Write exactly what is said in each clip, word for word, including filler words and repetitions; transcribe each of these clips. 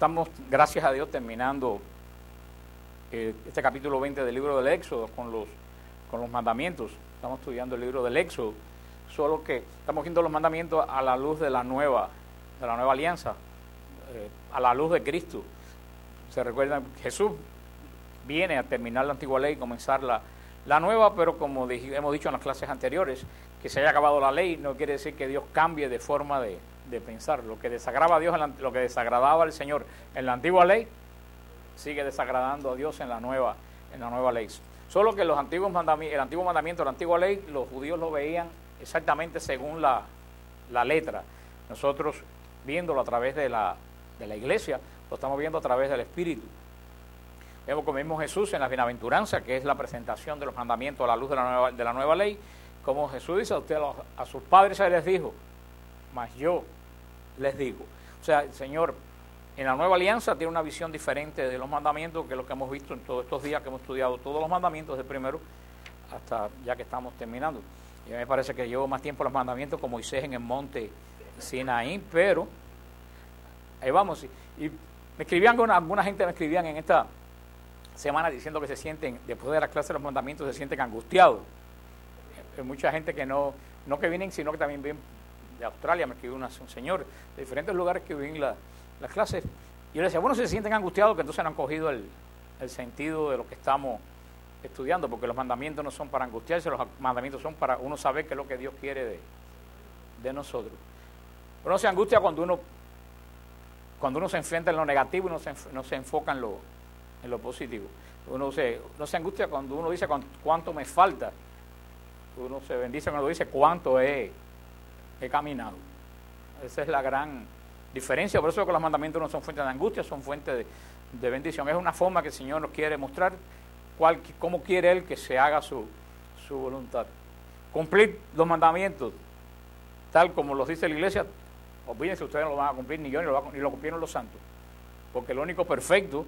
Estamos, gracias a Dios, terminando eh, este capítulo veinte del libro del Éxodo con los, con los mandamientos. Estamos estudiando el libro del Éxodo, solo que estamos viendo los mandamientos a la luz de la nueva, de la nueva alianza, eh, a la luz de Cristo. Se recuerdan, Jesús viene a terminar la antigua ley y comenzar la, la nueva, pero como dij, hemos dicho en las clases anteriores, que se haya acabado la ley no quiere decir que Dios cambie de forma de, de pensar. Lo que desagradaba a Dios, en la, lo que desagradaba al Señor en la antigua ley, sigue desagradando a Dios en la nueva, en la nueva ley. Solo que los antiguos mandamientos, el antiguo mandamiento, la antigua ley, los judíos lo veían exactamente según la, la letra. Nosotros, viéndolo a través de la, de la iglesia, lo estamos viendo a través del Espíritu. Vemos como mismo Jesús en la bienaventuranza, que es la presentación de los mandamientos a la luz de la nueva, de la nueva ley, como Jesús dice a usted, a, a sus padres se les dijo, mas yo les digo. O sea, el Señor en la nueva alianza tiene una visión diferente de los mandamientos que lo que hemos visto en todos estos días que hemos estudiado todos los mandamientos del primero hasta ya que estamos terminando. Y a mí me parece que llevo más tiempo los mandamientos como Moisés en el monte Sinaí, pero ahí vamos. Y me escribían, alguna gente me escribían en esta semana diciendo que se sienten, después de la clase de los mandamientos, se sienten angustiados. Hay mucha gente que no, no que vienen, sino que también vienen de Australia. Me escribió una, un señor de diferentes lugares que vienen la, las clases. Y yo le decía, bueno, si se sienten angustiados, que entonces no han cogido el, el sentido de lo que estamos estudiando, porque los mandamientos no son para angustiarse, los mandamientos son para uno saber qué es lo que Dios quiere de, de nosotros. Pero no se angustia cuando uno cuando uno se enfrenta en lo negativo y no se, no se enfoca en lo, en lo positivo. Uno se, no se angustia cuando uno dice cuánto me falta. Uno se bendice cuando dice cuánto he, he caminado. Esa es la gran diferencia. Por eso es que los mandamientos no son fuentes de angustia, son fuentes de, de bendición. Es una forma que el Señor nos quiere mostrar cuál, cómo quiere Él que se haga su, su voluntad. Cumplir los mandamientos, tal como los dice la iglesia, olvídense, ustedes no lo van a cumplir, ni yo, ni lo, ni lo cumplieron los santos. Porque el único perfecto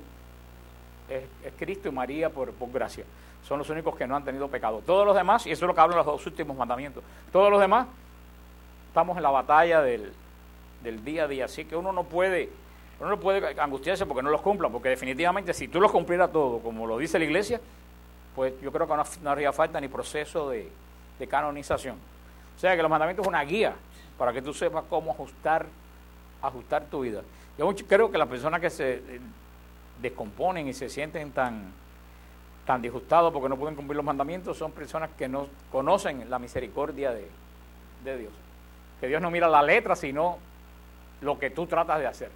es, es Cristo y María por, por gracia. Son los únicos que no han tenido pecado. Todos los demás, y eso es lo que hablan los dos últimos mandamientos, todos los demás estamos en la batalla del, del día a día. Así que uno no puede uno no puede angustiarse porque no los cumpla, porque definitivamente si tú los cumplieras todo, como lo dice la iglesia, pues yo creo que no, no haría falta ni proceso de, de canonización. O sea que los mandamientos es una guía para que tú sepas cómo ajustar, ajustar tu vida. Yo creo que las personas que se descomponen y se sienten tan... tan disgustados porque no pueden cumplir los mandamientos son personas que no conocen la misericordia de, de Dios. Que Dios no mira la letra, sino lo que tú tratas de hacer.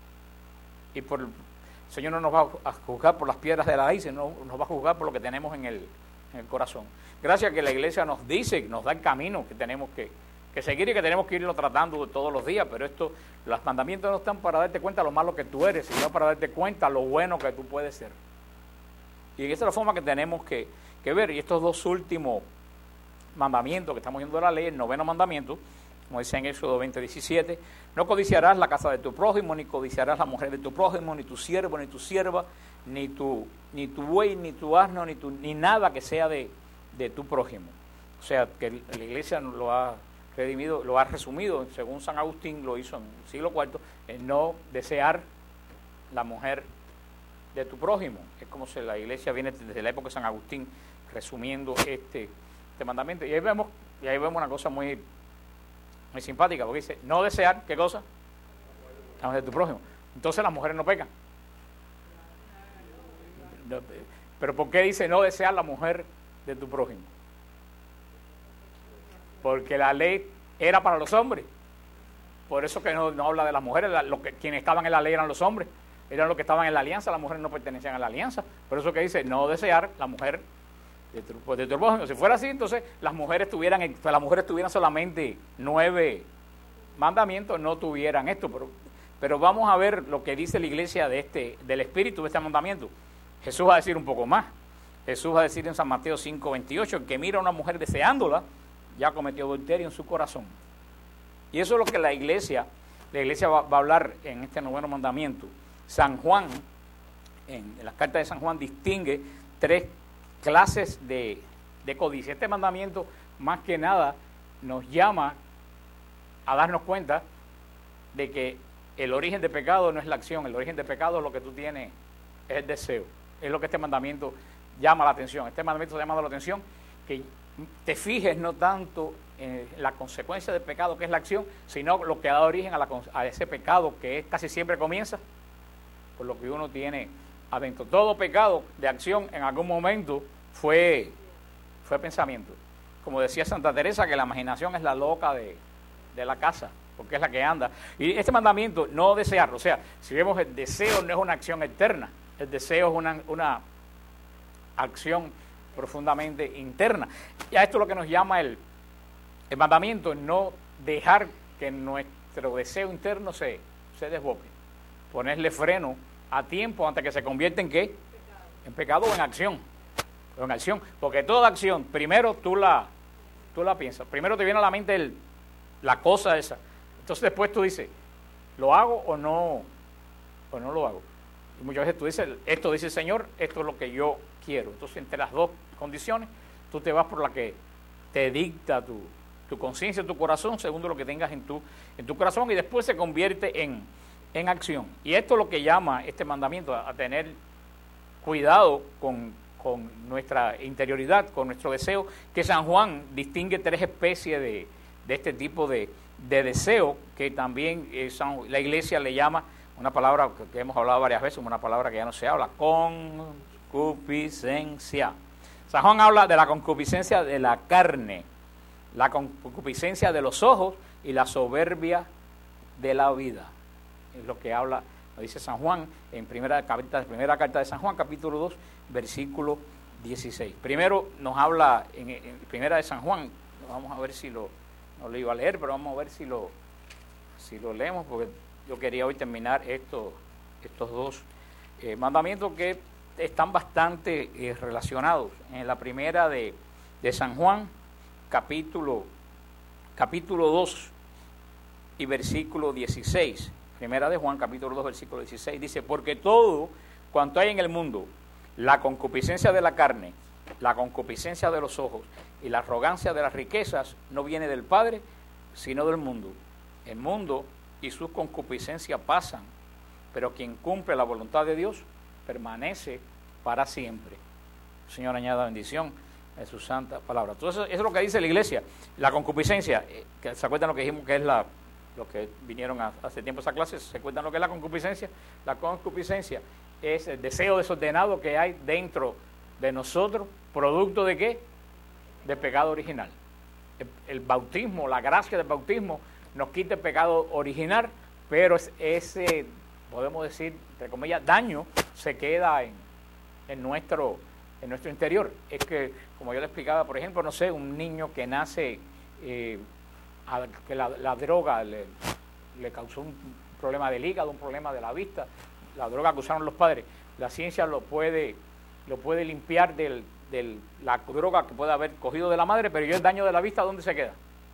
Y por el Señor no nos va a juzgar por las piedras de la ley, sino nos va a juzgar por lo que tenemos en el, en el corazón. Gracias a que la iglesia nos dice, nos da el camino que tenemos que, que seguir y que tenemos que irlo tratando todos los días, pero esto, los mandamientos no están para darte cuenta de lo malo que tú eres, sino para darte cuenta de lo bueno que tú puedes ser. Y esa es la forma que tenemos que, que ver. Y estos dos últimos mandamientos que estamos viendo de la ley, el noveno mandamiento, como dice en Éxodo veinte, diecisiete, no codiciarás la casa de tu prójimo, ni codiciarás la mujer de tu prójimo, ni tu siervo, ni tu sierva, ni tu, ni tu buey, ni tu asno, ni, tu, ni nada que sea de, de tu prójimo. O sea, que la iglesia lo ha redimido, lo ha resumido, según San Agustín lo hizo en el siglo cuarto, el no desear la mujer de tu prójimo. Es como si la iglesia viene desde la época de San Agustín resumiendo este, este mandamiento. Y ahí vemos, y ahí vemos una cosa muy, muy simpática, porque dice, no desear, ¿qué cosa? La mujer de tu prójimo. Entonces las mujeres no pecan. Pero ¿por qué dice no desear la mujer de tu prójimo? Porque la ley era para los hombres. Por eso que no, no habla de las mujeres, la, lo que, quienes estaban en la ley eran los hombres. Eran los que estaban en la alianza, las mujeres no pertenecían a la alianza. Por eso que dice, no desear la mujer de tu, pues de tu prójimo. Si fuera así, entonces las mujeres tuvieran, pues las mujeres tuvieran solamente nueve mandamientos, no tuvieran esto. Pero, pero vamos a ver lo que dice la iglesia de este, del espíritu de este mandamiento. Jesús va a decir un poco más. Jesús va a decir en San Mateo cinco, veintiocho, el que mira a una mujer deseándola, ya cometió adulterio en su corazón. Y eso es lo que la iglesia, la iglesia va, va a hablar en este noveno mandamiento. San Juan, en, en las cartas de San Juan, distingue tres clases de, de codicia. Este mandamiento, más que nada, nos llama a darnos cuenta de que el origen de pecado no es la acción, el origen de pecado es lo que tú tienes, es el deseo. Es lo que este mandamiento llama la atención. Este mandamiento llama la atención que te fijes no tanto en la consecuencia del pecado, que es la acción, sino lo que da origen a, la, a ese pecado que es, casi siempre comienza por lo que uno tiene adentro. Todo pecado de acción en algún momento fue, fue pensamiento. Como decía Santa Teresa, que la imaginación es la loca de, de la casa, porque es la que anda. Y este mandamiento, no desearlo, o sea, si vemos el deseo no es una acción externa, el deseo es una, una acción profundamente interna. Y a esto es lo que nos llama el, el mandamiento, no dejar que nuestro deseo interno se, se desboque, ponerle freno a tiempo antes que se convierta en ¿qué? En pecado o en acción, o en acción, porque toda acción, primero tú la, tú la piensas, primero te viene a la mente el, la cosa esa, entonces después tú dices, ¿lo hago o no, o no lo hago? Y muchas veces tú dices, esto dice el Señor, esto es lo que yo quiero. Entonces, entre las dos condiciones, tú te vas por la que te dicta tu, tu conciencia, tu corazón, según lo que tengas en tu, en tu corazón, y después se convierte en, en acción. Y esto es lo que llama este mandamiento, a, a tener cuidado con, con nuestra interioridad, con nuestro deseo, que San Juan distingue tres especies de, de este tipo de, de deseo, que también eh, San, la Iglesia le llama, una palabra que, que hemos hablado varias veces, una palabra que ya no se habla, concupiscencia. San Juan habla de la concupiscencia de la carne, la concupiscencia de los ojos y la soberbia de la vida. Es lo que habla, lo dice San Juan en primera carta, primera carta de San Juan, capítulo dos, versículo dieciséis. Primero nos habla en, en primera de San Juan, vamos a ver si lo, no lo iba a leer, pero vamos a ver si lo, si lo leemos, porque yo quería hoy terminar estos, estos dos eh, mandamientos que están bastante eh, relacionados. En la primera de, de San Juan, capítulo, capítulo dos y versículo dieciséis. Primera de Juan, capítulo dos, versículo dieciséis, dice, porque todo cuanto hay en el mundo, la concupiscencia de la carne, la concupiscencia de los ojos y la arrogancia de las riquezas, no viene del Padre, sino del mundo. El mundo y sus concupiscencias pasan, pero quien cumple la voluntad de Dios permanece para siempre. Señor, añada bendición en su santa palabra. Entonces, eso es lo que dice la Iglesia. La concupiscencia, eh, que se acuerdan lo que dijimos que es la, los que vinieron a, hace tiempo a esa clase, ¿se acuerdan lo que es la concupiscencia? La concupiscencia es el deseo desordenado que hay dentro de nosotros, producto de ¿qué? De pecado original. El, el bautismo, la gracia del bautismo nos quita el pecado original, pero ese, podemos decir, entre comillas, daño se queda en, en, nuestro, en nuestro interior. Es que, como yo le explicaba, por ejemplo, no sé, un niño que nace, eh, a, que la, la droga le, le causó un problema del hígado, un problema de la vista, la droga que usaron los padres, la ciencia lo puede, lo puede limpiar de del, la droga que puede haber cogido de la madre, pero yo el daño de la vista, ¿dónde se queda?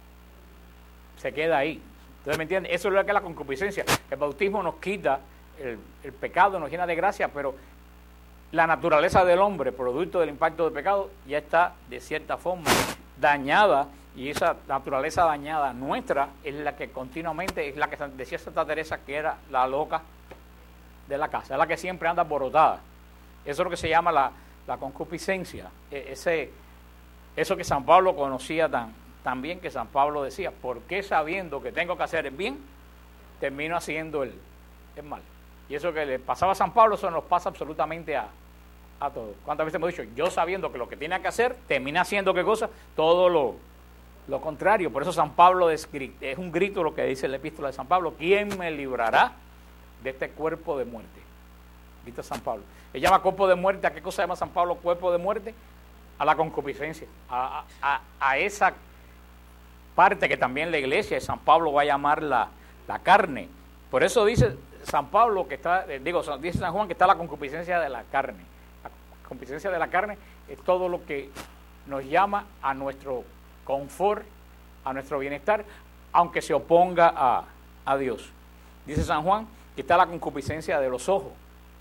Se queda ahí. Entonces, ¿me entienden? Eso es lo que es la concupiscencia. El bautismo nos quita el, el pecado, nos llena de gracia, pero la naturaleza del hombre, producto del impacto del pecado, ya está de cierta forma dañada, y esa naturaleza dañada nuestra es la que continuamente, es la que decía Santa Teresa que era la loca de la casa, es la que siempre anda alborotada. Eso es lo que se llama la, la concupiscencia. Ese, eso que San Pablo conocía tan También que San Pablo decía, ¿por qué sabiendo que tengo que hacer el bien, termino haciendo el, el mal? Y eso que le pasaba a San Pablo, eso nos pasa absolutamente a, a todos. ¿Cuántas veces hemos dicho, yo sabiendo que lo que tiene que hacer, termina haciendo qué cosa? Todo lo, lo contrario. Por eso San Pablo es, es un grito lo que dice la epístola de San Pablo, ¿quién me librará de este cuerpo de muerte? Grita San Pablo. Él llama cuerpo de muerte, ¿a qué cosa llama San Pablo cuerpo de muerte? A la concupiscencia, a, a, a esa parte que también la Iglesia de San Pablo va a llamar la, la carne. Por eso dice San Pablo que está, eh, digo, dice San Juan que está la concupiscencia de la carne. La concupiscencia de la carne es todo lo que nos llama a nuestro confort, a nuestro bienestar, aunque se oponga a, a Dios. Dice San Juan que está la concupiscencia de los ojos,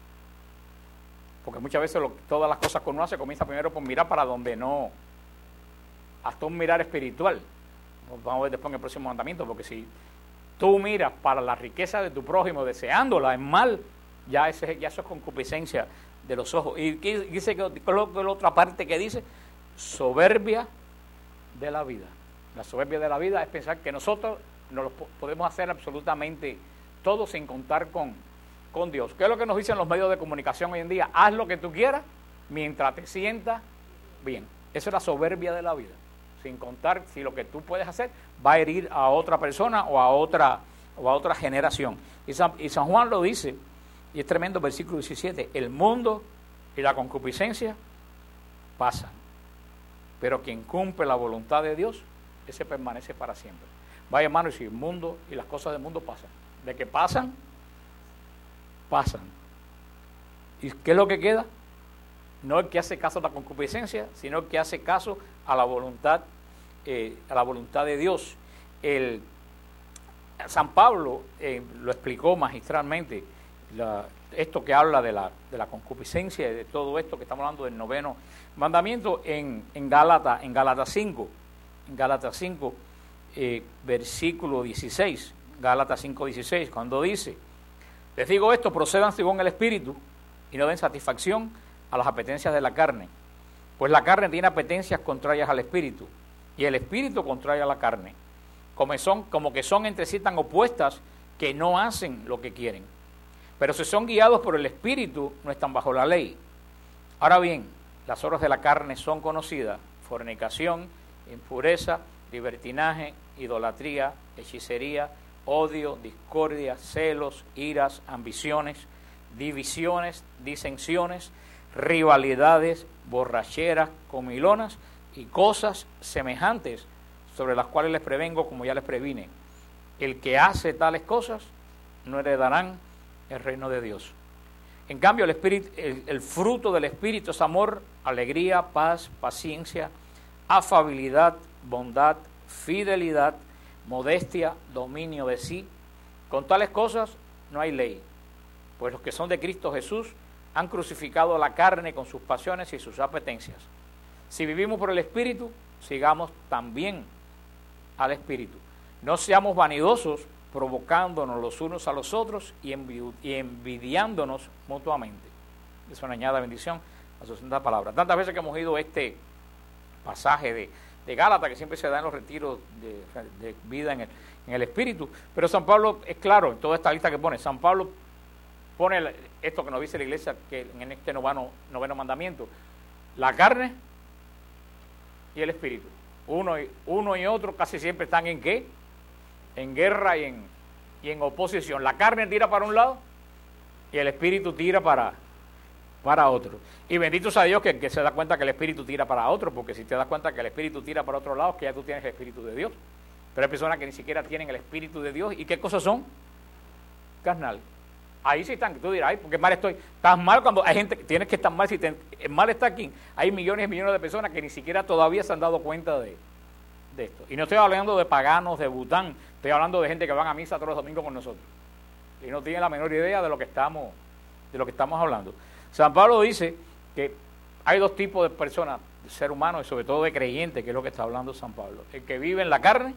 porque muchas veces lo, todas las cosas que uno hace comienza primero por mirar para donde no, hasta un mirar espiritual. Vamos a ver después en el próximo mandamiento, porque si tú miras para la riqueza de tu prójimo deseándola en mal, ya, ese, ya eso es concupiscencia de los ojos. Y dice que la otra parte que dice, soberbia de la vida. La soberbia de la vida es pensar que nosotros no lo podemos hacer absolutamente todo sin contar con, con Dios. ¿Qué es lo que nos dicen los medios de comunicación hoy en día? Haz lo que tú quieras mientras te sientas bien. Esa es la soberbia de la vida. Sin contar si lo que tú puedes hacer va a herir a otra persona o a otra, o a otra generación. Y San, y San Juan lo dice, y es tremendo, versículo diecisiete, el mundo y la concupiscencia pasan, pero quien cumple la voluntad de Dios, ese permanece para siempre. Vaya hermano, y si el mundo y las cosas del mundo pasan, de que pasan, pasan. ¿Y qué es lo que queda? No el que hace caso a la concupiscencia, sino el que hace caso a la voluntad, eh, a la voluntad de Dios. El, San Pablo eh, lo explicó magistralmente, la, esto que habla de la, de la concupiscencia y de todo esto que estamos hablando del noveno mandamiento en, en Gálatas, en Gálatas cinco, en Gálatas cinco, eh, versículo dieciséis, Gálatas cinco, dieciséis, cuando dice, les digo esto, procedan según el Espíritu y no den satisfacción a las apetencias de la carne, pues la carne tiene apetencias contrarias al Espíritu, y el Espíritu contraria a la carne, como, son, como que son entre sí tan opuestas que no hacen lo que quieren. Pero si son guiados por el Espíritu, no están bajo la ley. Ahora bien, las obras de la carne son conocidas: fornicación, impureza, libertinaje, idolatría, hechicería, odio, discordia, celos, iras, ambiciones, divisiones, disensiones, rivalidades, borracheras, comilonas y cosas semejantes, sobre las cuales les prevengo como ya les previne. El que hace tales cosas no heredarán el reino de Dios. En cambio, el, espíritu, el, el fruto del Espíritu es amor, alegría, paz, paciencia, afabilidad, bondad, fidelidad, modestia, dominio de sí. Con tales cosas no hay ley, pues los que son de Cristo Jesús han crucificado la carne con sus pasiones y sus apetencias. Si vivimos por el Espíritu, sigamos también al Espíritu. No seamos vanidosos, provocándonos los unos a los otros y, envi- y envidiándonos mutuamente. Eso le añade bendición a su santa palabra. Tantas veces que hemos oído este pasaje de, de Gálatas, que siempre se da en los retiros de, de vida en el, en el Espíritu, pero San Pablo es claro en toda esta lista que pone. San Pablo pone esto que nos dice la iglesia, que en este noveno, noveno mandamiento: la carne y el Espíritu. Uno y, uno y otro casi siempre están en ¿qué? En guerra y en, y en oposición. La carne tira para un lado y el Espíritu tira para, para otro. Y bendito sea Dios que, que se da cuenta que el Espíritu tira para otro, porque si te das cuenta que el Espíritu tira para otro lado, es que ya tú tienes el Espíritu de Dios. Pero hay personas que ni siquiera tienen el Espíritu de Dios. ¿Y qué cosas son? Carnal. Ahí sí están, tú dirás, ay, porque mal estoy. Estás mal cuando hay gente que tienes que estar mal. Si te, el mal está aquí. Hay millones y millones de personas que ni siquiera todavía se han dado cuenta de, de esto. Y no estoy hablando de paganos, de Bután. Estoy hablando de gente que van a misa todos los domingos con nosotros. Y no tienen la menor idea de lo que estamos, de lo que estamos hablando. San Pablo dice que hay dos tipos de personas, de ser humano y sobre todo de creyentes, que es lo que está hablando San Pablo. El que vive en la carne,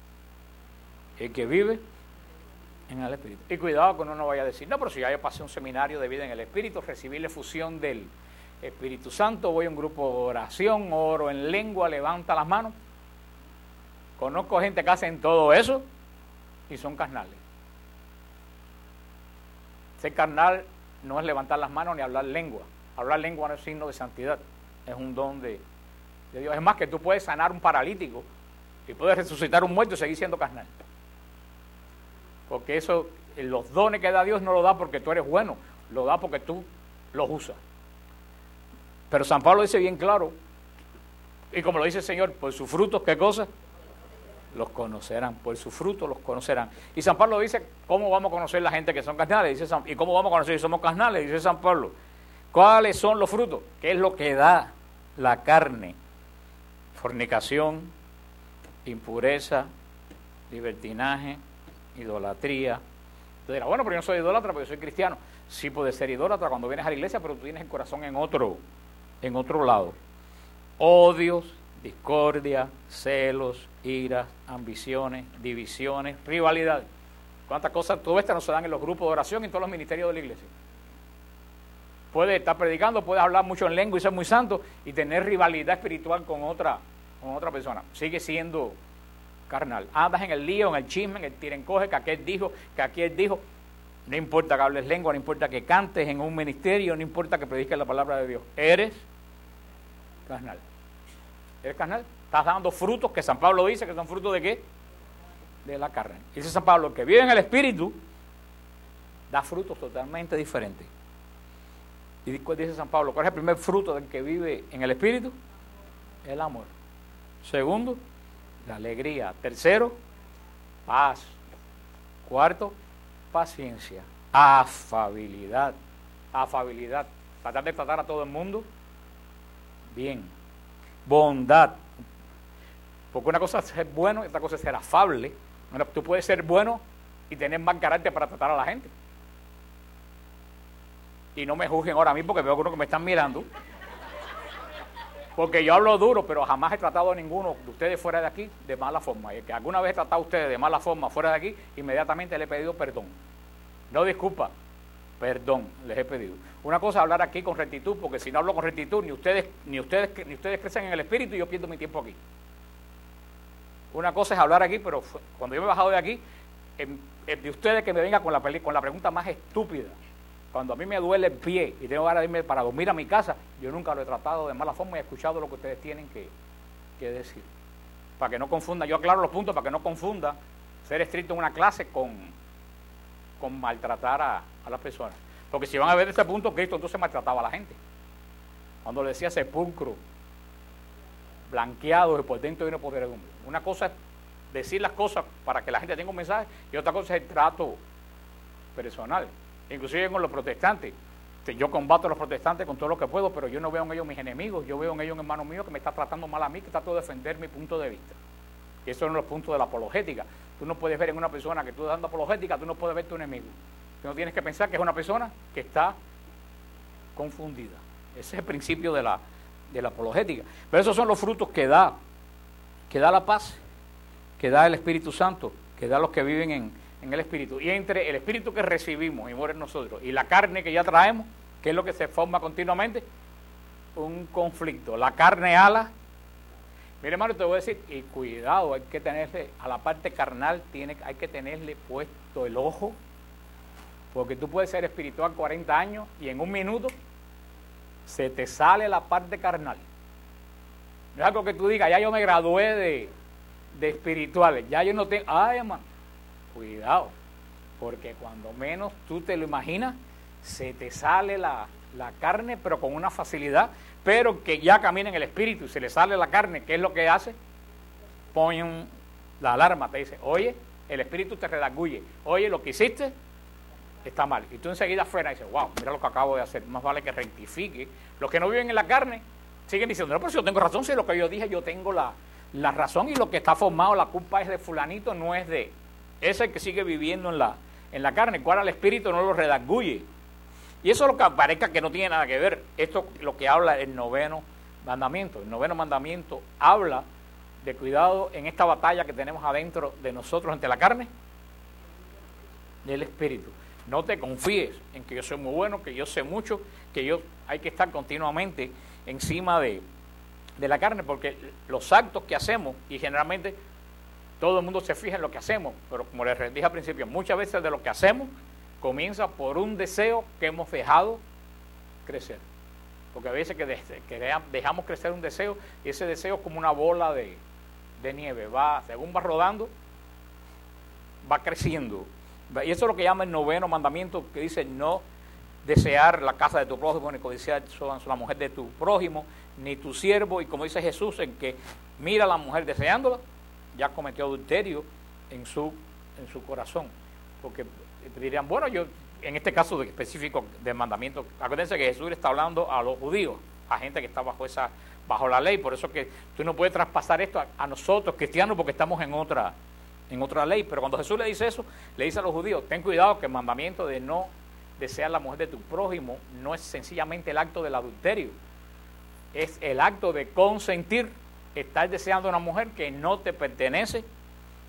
el que vive en el Espíritu. Y cuidado que uno no vaya a decir, no, pero si ya yo pasé un seminario de vida en el Espíritu, recibí la efusión del Espíritu Santo, voy a un grupo de oración, oro en lengua, levanta las manos. Conozco gente que hacen todo eso y son carnales. Ser carnal no es levantar las manos ni hablar lengua. Hablar lengua no es signo de santidad, es un don de, de Dios. Es más, que tú puedes sanar un paralítico y puedes resucitar un muerto y seguir siendo carnal. Porque eso, los dones que da Dios no lo da porque tú eres bueno, lo da porque tú los usas. Pero San Pablo dice bien claro, y como lo dice el Señor, por sus frutos, ¿qué cosa? Los conocerán, por sus frutos los conocerán. Y San Pablo dice, ¿cómo vamos a conocer la gente que son carnales? Dice San, ¿y cómo vamos a conocer si somos carnales? Dice San Pablo, ¿cuáles son los frutos? ¿Qué es lo que da la carne? Fornicación, impureza, libertinaje, idolatría. Tú dirás, bueno, pero yo no soy idólatra porque soy cristiano. Sí puedes ser idólatra cuando vienes a la iglesia, pero tú tienes el corazón en otro, en otro lado. Odios, discordia, celos, iras, ambiciones, divisiones, rivalidad. ¿Cuántas cosas todo esto no se dan en los grupos de oración y en todos los ministerios de la iglesia? Puede estar predicando, puede hablar mucho en lengua y ser muy santo y tener rivalidad espiritual con otra, con otra persona. Sigue siendo carnal. Andas en el lío, en el chisme, en el tirencoge, que aquel dijo, que aquel dijo. No importa que hables lengua, no importa que cantes en un ministerio, no importa que prediques la palabra de Dios. Eres carnal. ¿Eres carnal? Estás dando frutos que San Pablo dice que son frutos de ¿qué? De la carne. Dice San Pablo, el que vive en el Espíritu da frutos totalmente diferentes. Y dice San Pablo, ¿cuál es el primer fruto del que vive en el Espíritu? El amor. Segundo, la alegría. Tercero, paz. Cuarto, paciencia. Afabilidad. Afabilidad. Tratar de tratar a todo el mundo bien. Bondad. Porque una cosa es ser bueno y otra cosa es ser afable. Bueno, tú puedes ser bueno y tener más carácter para tratar a la gente. Y no me juzguen ahora a mí porque veo algunos que me están mirando. Porque yo hablo duro, pero jamás he tratado a ninguno de ustedes fuera de aquí de mala forma. Y el que alguna vez he tratado a ustedes de mala forma fuera de aquí, inmediatamente le he pedido perdón. No disculpa, perdón les he pedido. Una cosa es hablar aquí con rectitud, porque si no hablo con rectitud, ni ustedes, ni ustedes, ni ustedes crecen en el espíritu y yo pierdo mi tiempo aquí. Una cosa es hablar aquí, pero cuando yo me he bajado de aquí, en, en de ustedes que me venga con la, con la pregunta más estúpida. Cuando a mí me duele el pie y tengo ganas de irme para dormir a mi casa, yo nunca lo he tratado de mala forma y he escuchado lo que ustedes tienen que, que decir. Para que no confunda, yo aclaro los puntos para que no confunda ser estricto en una clase con, con maltratar a, a las personas. Porque si van a ver este punto, Cristo entonces maltrataba a la gente. Cuando le decía sepulcro, blanqueado y por dentro de una podredumbre. Una cosa es decir las cosas para que la gente tenga un mensaje y otra cosa es el trato personal. Inclusive con los protestantes. Yo combato a los protestantes con todo lo que puedo, pero yo no veo en ellos mis enemigos, yo veo en ellos un hermano mío que me está tratando mal a mí, que trato de defender mi punto de vista. Y esos son los puntos de la apologética. Tú no puedes ver en una persona que tú estás dando apologética, tú no puedes ver tu enemigo. Tú no tienes que pensar que es una persona que está confundida. Ese es el principio de la, de la apologética. Pero esos son los frutos que da, que da la paz, que da el Espíritu Santo, que da los que viven en en el espíritu, y entre el espíritu que recibimos y muere en nosotros y la carne que ya traemos, que es lo que se forma continuamente, un conflicto. La carne ala. Mire, hermano, te voy a decir, y cuidado, hay que tenerle a la parte carnal, tiene, hay que tenerle puesto el ojo, porque tú puedes ser espiritual cuarenta años y en un minuto se te sale la parte carnal. No es algo que tú digas, ya yo me gradué de, de espirituales, ya yo no tengo, ay, hermano, cuidado, porque cuando menos tú te lo imaginas, se te sale la, la carne, pero con una facilidad, pero que ya camina en el espíritu y se le sale la carne. ¿Qué es lo que hace? Pone la alarma, te dice, oye, el espíritu te redarguye, oye, lo que hiciste está mal. Y tú enseguida frenas y dices, wow, mira lo que acabo de hacer, más vale que rectifique. Los que no viven en la carne siguen diciendo, no, pero si yo tengo razón, si lo que yo dije, yo tengo la, la razón y lo que está formado, la culpa es de fulanito, no es de... Es el que sigue viviendo en la, en la carne, cual al espíritu no lo redarguye. Y eso es lo que parezca que no tiene nada que ver. Esto es lo que habla el noveno mandamiento. El noveno mandamiento habla de cuidado en esta batalla que tenemos adentro de nosotros ante la carne del espíritu. No te confíes en que yo soy muy bueno, que yo sé mucho, que yo hay que estar continuamente encima de, de la carne, porque los actos que hacemos, y generalmente todo el mundo se fija en lo que hacemos, pero como les dije al principio, muchas veces de lo que hacemos comienza por un deseo que hemos dejado crecer. Porque a veces que, de, que dejamos crecer un deseo, y ese deseo es como una bola de, de nieve, va, según va rodando, va creciendo. Y eso es lo que llama el noveno mandamiento, que dice no desear la casa de tu prójimo, ni codiciar la mujer de tu prójimo, ni tu siervo, y como dice Jesús, en que mira a la mujer deseándola, ya cometió adulterio en su, en su corazón. Porque dirían, bueno, yo, en este caso de específico del mandamiento, acuérdense que Jesús le está hablando a los judíos, a gente que está bajo esa, bajo la ley, por eso que tú no puedes traspasar esto a, a nosotros, cristianos, porque estamos en otra, en otra ley. Pero cuando Jesús le dice eso, le dice a los judíos, ten cuidado que el mandamiento de no desear la mujer de tu prójimo no es sencillamente el acto del adulterio, es el acto de consentir estar deseando una mujer que no te pertenece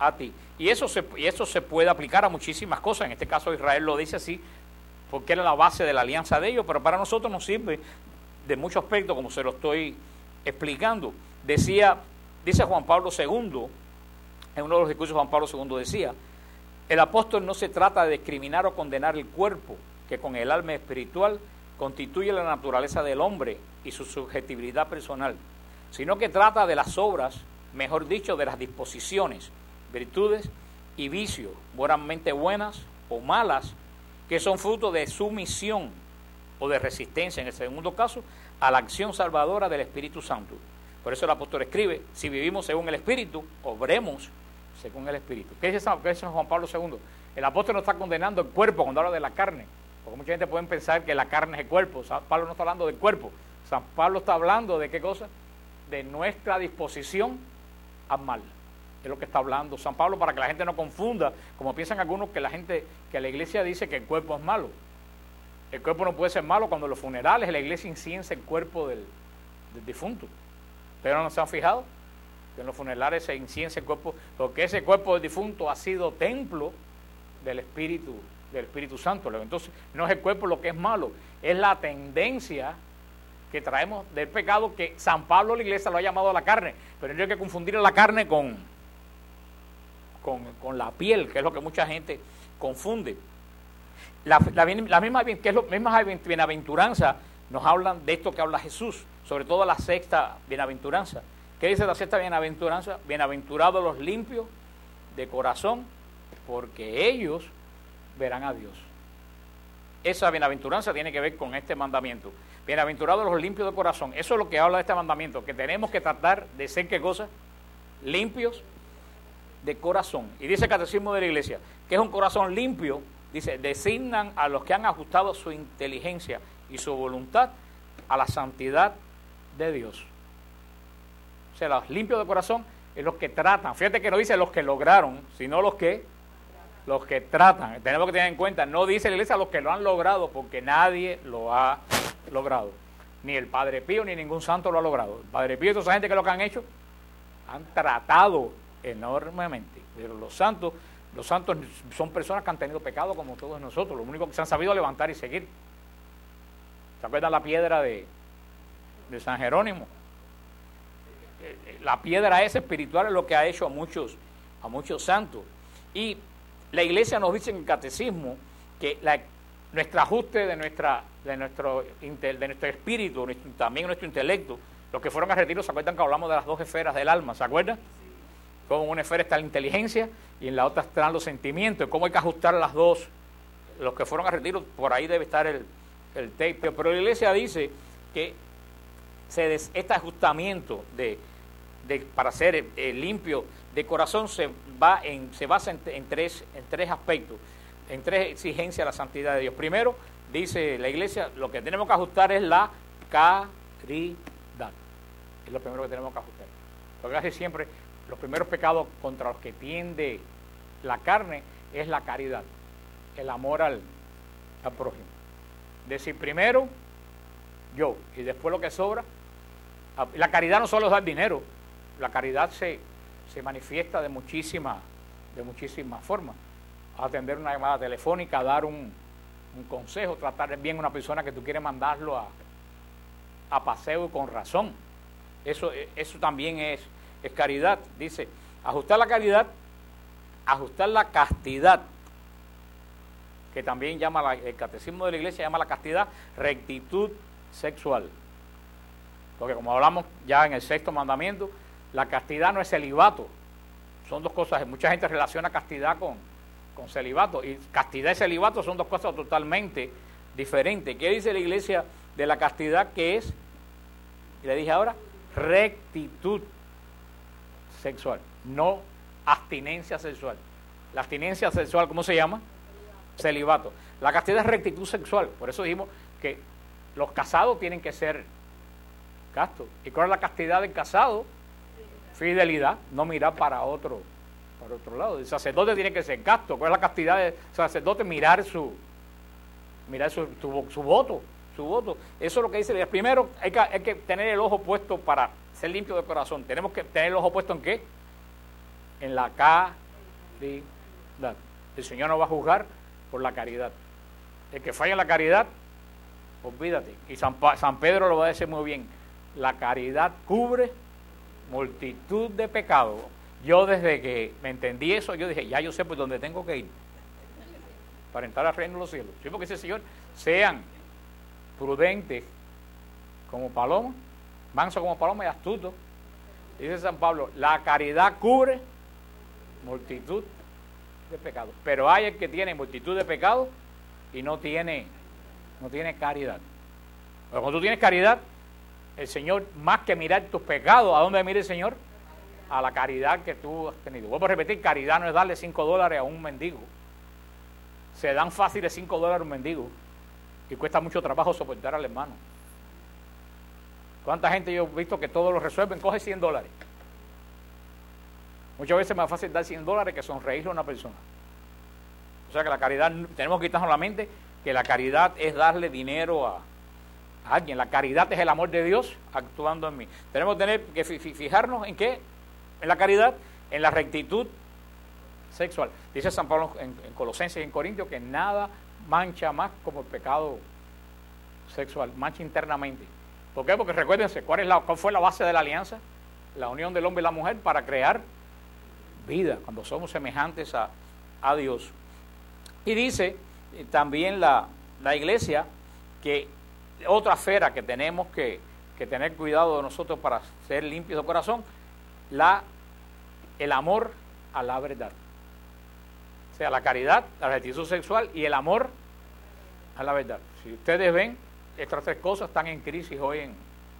a ti. Y eso se, y eso se puede aplicar a muchísimas cosas. En este caso Israel lo dice así, porque era la base de la alianza de ellos, pero para nosotros nos sirve de muchos aspectos, como se lo estoy explicando. Decía, dice Juan Pablo segundo, en uno de los discursos Juan Pablo segundo decía, el apóstol no se trata de discriminar o condenar el cuerpo, que con el alma espiritual constituye la naturaleza del hombre y su subjetividad personal, sino que trata de las obras, mejor dicho, de las disposiciones, virtudes y vicios, moralmente buenas o malas, que son fruto de sumisión o de resistencia, en el segundo caso, a la acción salvadora del Espíritu Santo. Por eso el apóstol escribe, si vivimos según el Espíritu, obremos según el Espíritu. ¿Qué dice, qué dice Juan Pablo segundo? El apóstol no está condenando el cuerpo cuando habla de la carne, porque mucha gente puede pensar que la carne es el cuerpo. San Pablo no está hablando del cuerpo. San Pablo está hablando de qué cosa? De nuestra disposición al mal. Es lo que está hablando San Pablo, para que la gente no confunda, como piensan algunos que la gente, que la iglesia dice que el cuerpo es malo. El cuerpo no puede ser malo cuando en los funerales la iglesia inciensa el cuerpo del, del difunto. ¿Ustedes no se han fijado? Que en los funerales se inciensa el cuerpo, porque ese cuerpo del difunto ha sido templo del Espíritu, del Espíritu Santo. Entonces, no es el cuerpo lo que es malo, es la tendencia que traemos del pecado, que San Pablo la iglesia lo ha llamado la carne, pero no hay que confundir la carne con, con, con la piel, que es lo que mucha gente confunde. La, la, la misma, que es lo, mismas bienaventuranza nos hablan de esto que habla Jesús, sobre todo la sexta bienaventuranza. ¿Qué dice la sexta bienaventuranza? Bienaventurados los limpios de corazón, porque ellos verán a Dios. Esa bienaventuranza tiene que ver con este mandamiento. Bienaventurados los limpios de corazón. Eso es lo que habla de este mandamiento, que tenemos que tratar de ser, ¿qué cosa? Limpios de corazón. Y dice el Catecismo de la Iglesia, que es un corazón limpio. Dice, designan a los que han ajustado su inteligencia y su voluntad a la santidad de Dios. O sea, los limpios de corazón es los que tratan. Fíjate que no dice los que lograron, sino los que los que tratan. Tenemos que tener en cuenta, no dice la iglesia los que lo han logrado, porque nadie lo ha logrado. Ni el Padre Pío ni ningún santo lo ha logrado. El Padre Pío y toda esa gente que lo que han hecho, han tratado enormemente. Pero los santos, los santos son personas que han tenido pecado como todos nosotros, los únicos que se han sabido levantar y seguir. ¿Se acuerdan la piedra de, de San Jerónimo? La piedra esa espiritual es lo que ha hecho a muchos, a muchos santos. Y la iglesia nos dice en el catecismo que la, nuestro ajuste de, nuestra, de, nuestro, de nuestro espíritu, nuestro, también nuestro intelecto, los que fueron a retiro, ¿se acuerdan que hablamos de las dos esferas del alma? ¿Se acuerdan? Como en una esfera está la inteligencia y en la otra están los sentimientos. ¿Cómo hay que ajustar las dos? Los que fueron a retiro, por ahí debe estar el, el tape. Pero la iglesia dice que se des, este ajustamiento de, de, para ser eh, limpio de corazón se, va en, se basa en, en, tres, en tres aspectos, en tres exigencias a la santidad de Dios. Primero, dice la iglesia, lo que tenemos que ajustar es la caridad. Es lo primero que tenemos que ajustar. Porque casi siempre los primeros pecados contra los que tiende la carne es la caridad, el amor al, al prójimo. Decir primero yo y después lo que sobra. La caridad no solo es dar dinero, la caridad se, se manifiesta de muchísimas de muchísimas formas. Atender una llamada telefónica, dar un, un consejo, tratar bien a una persona que tú quieres mandarlo a, a paseo con razón. Eso, eso también es, es caridad. Dice, ajustar la caridad, ajustar la castidad, que también llama la, el catecismo de la iglesia llama la castidad rectitud sexual. Porque como hablamos ya en el sexto mandamiento, la castidad no es celibato. Son dos cosas. Mucha gente relaciona castidad con, con celibato. Y castidad y celibato son dos cosas totalmente diferentes. ¿Qué dice la iglesia de la castidad? Que es, y le dije ahora, rectitud sexual, no abstinencia sexual. La abstinencia sexual, ¿cómo se llama? Celibato. La castidad es rectitud sexual. Por eso dijimos que los casados tienen que ser castos. ¿Y cuál es la castidad del casado? Fidelidad, no mirar para otro, para otro lado. El sacerdote tiene que ser casto. ¿Cuál es la castidad del sacerdote? Mirar su, mirar su, su, su voto, su voto. Eso es lo que dice. Primero hay que, hay que tener el ojo puesto para ser limpio de corazón. Tenemos que tener el ojo puesto en qué? En la caridad. El Señor no va a juzgar por la caridad. El que falla en la caridad, olvídate. Y San, pa San Pedro lo va a decir muy bien. La caridad cubre multitud de pecados. Yo desde que me entendí eso, yo dije, ya yo sé por dónde tengo que ir para entrar al reino de los cielos. Sí, porque ese Señor, sean prudentes como paloma, manso como paloma y astuto. Dice San Pablo, la caridad cubre multitud de pecados. Pero hay el que tiene multitud de pecados y no tiene, no tiene caridad. Pero cuando tú tienes caridad, el Señor, más que mirar tus pecados, ¿a dónde mira el Señor? A la caridad que tú has tenido. Vuelvo a repetir, caridad no es darle cinco dólares a un mendigo. Se dan fáciles cinco dólares a un mendigo y cuesta mucho trabajo soportar al hermano. ¿Cuánta gente yo he visto que todo lo resuelven? Coge cien dólares. Muchas veces es más fácil dar cien dólares que sonreírle a una persona. O sea que la caridad, tenemos que quitarnos la mente que la caridad es darle dinero a, a alguien. La caridad es el amor de Dios actuando en mí. Tenemos que tener que fijarnos en qué, en la caridad, en la rectitud sexual. Dice San Pablo en, en Colosenses y en Corintios que nada mancha más como el pecado sexual, mancha internamente. ¿Por qué? Porque recuérdense, ¿cuál, es la, ¿cuál fue la base de la alianza? La unión del hombre y la mujer para crear vida, cuando somos semejantes a, a Dios. Y dice eh, también la, la iglesia que otra esfera que tenemos que, que tener cuidado de nosotros para ser limpios de corazón, la, el amor a la verdad. O sea, la caridad, la rectitud sexual y el amor a la verdad. Si ustedes ven, estas tres cosas están en crisis hoy en,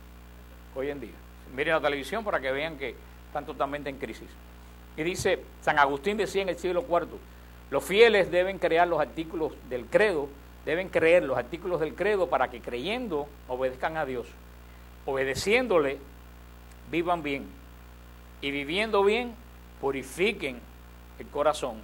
hoy en día. Miren la televisión para que vean que están totalmente en crisis. Y dice, San Agustín decía en el siglo cuarto, los fieles deben crear los artículos del credo, deben creer los artículos del credo para que creyendo obedezcan a Dios. Obedeciéndole, vivan bien. Y viviendo bien, purifiquen el corazón.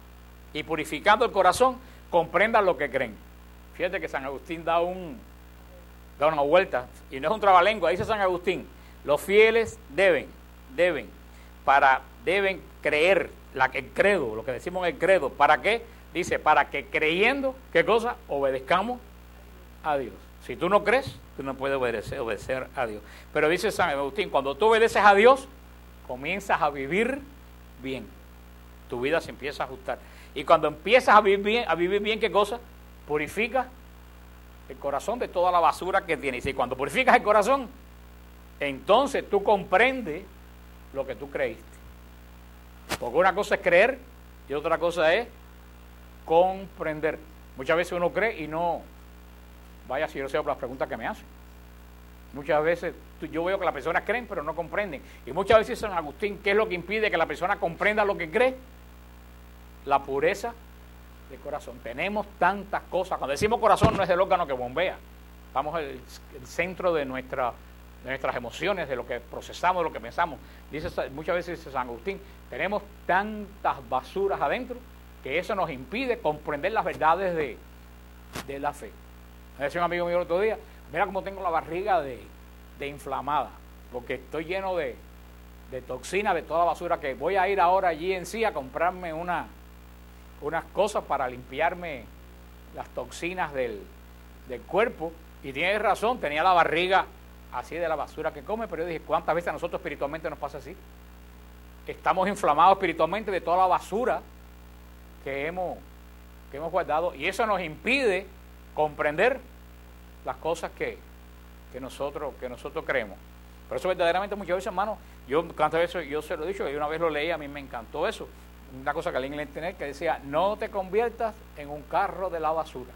Y purificando el corazón, comprendan lo que creen. Fíjate que San Agustín da un da una vuelta, y no es un trabalengua, dice San Agustín, los fieles deben, deben, para, deben creer, la, el credo, lo que decimos en el credo, ¿para qué? Dice, para que creyendo, ¿qué cosa? Obedezcamos a Dios. Si tú no crees, tú no puedes obedecer, obedecer a Dios. Pero dice San Agustín, cuando tú obedeces a Dios, comienzas a vivir bien. Tu vida se empieza a ajustar. Y cuando empiezas a vivir bien, a vivir bien, ¿qué cosa? Purifica el corazón de toda la basura que tienes. Y cuando purificas el corazón, entonces tú comprendes lo que tú creíste. Porque una cosa es creer y otra cosa es comprender. Muchas veces uno cree y no, vaya si yo sé por las preguntas que me hacen. Muchas veces yo veo que las personas creen pero no comprenden. Y muchas veces San Agustín, ¿qué es lo que impide que la persona comprenda lo que cree? La pureza del corazón. Tenemos tantas cosas. Cuando decimos corazón no es el órgano que bombea. Vamos al el centro de, nuestra, de nuestras emociones, de lo que procesamos, de lo que pensamos. Dice muchas veces dice San Agustín, tenemos tantas basuras adentro que eso nos impide comprender las verdades de, de la fe. Me decía un amigo mío el otro día, mira cómo tengo la barriga de, de inflamada, porque estoy lleno de, de toxinas, de toda la basura, que voy a ir ahora allí en sí a comprarme una unas cosas para limpiarme las toxinas del, del cuerpo. Y tienes razón, tenía la barriga así de la basura que come, pero yo dije, ¿cuántas veces a nosotros espiritualmente nos pasa así? Estamos inflamados espiritualmente de toda la basura que hemos, que hemos guardado, y eso nos impide comprender las cosas que, que, nosotros, que nosotros creemos. Por eso verdaderamente muchas veces, hermano, yo cuántas veces yo se lo he dicho, y una vez lo leí, a mí me encantó eso, una cosa que leí en el internet que decía, no te conviertas en un carro de la basura.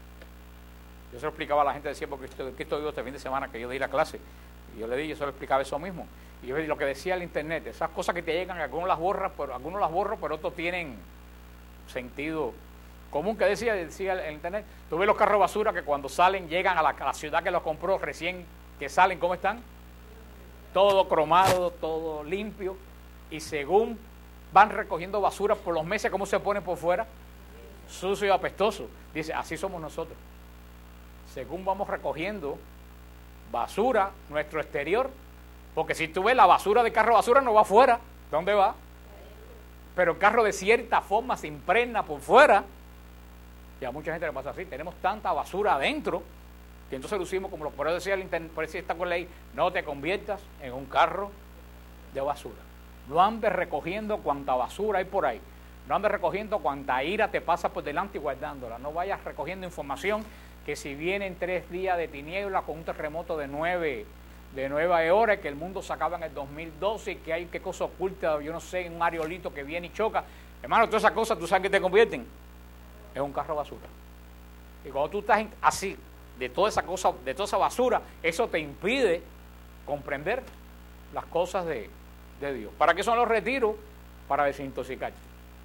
Yo se lo explicaba a la gente, decía, porque Cristo, Cristo vivo este fin de semana que yo di la clase, y yo le di, yo se lo explicaba eso mismo, y yo lo que decía el internet, esas cosas que te llegan, algunos las borran, pero algunos las borran, pero otros tienen sentido común, que decía, decía el internet, tú ves los carros de basura que cuando salen, llegan a la, a la ciudad que los compró, recién que salen, ¿cómo están? Todo cromado, todo limpio, y según van recogiendo basura por los meses, ¿cómo se pone por fuera? Sucio y apestoso. Dice, así somos nosotros. Según vamos recogiendo basura, nuestro exterior, porque si tú ves la basura de carro de basura no va afuera, ¿dónde va? pero el carro de cierta forma se impregna por fuera, y a mucha gente le pasa así, tenemos tanta basura adentro, que entonces lo hicimos como lo por eso decía el internet, por eso está con ley, no te conviertas en un carro de basura. No andes recogiendo cuanta basura hay por ahí, no andes recogiendo cuanta ira te pasa por delante y guardándola, no vayas recogiendo información que si vienen tres días de tiniebla con un terremoto de nueve de nueve horas, que el mundo se acaba en el dos mil doce, que hay qué cosa oculta, yo no sé, un areolito que viene y choca. Hermano, todas esas cosas, ¿tú sabes que te convierten? Es un carro basura. Y cuando tú estás así, de toda esa cosa, de toda esa basura, eso te impide comprender las cosas de, de Dios. ¿Para qué son los retiros? Para desintoxicarte.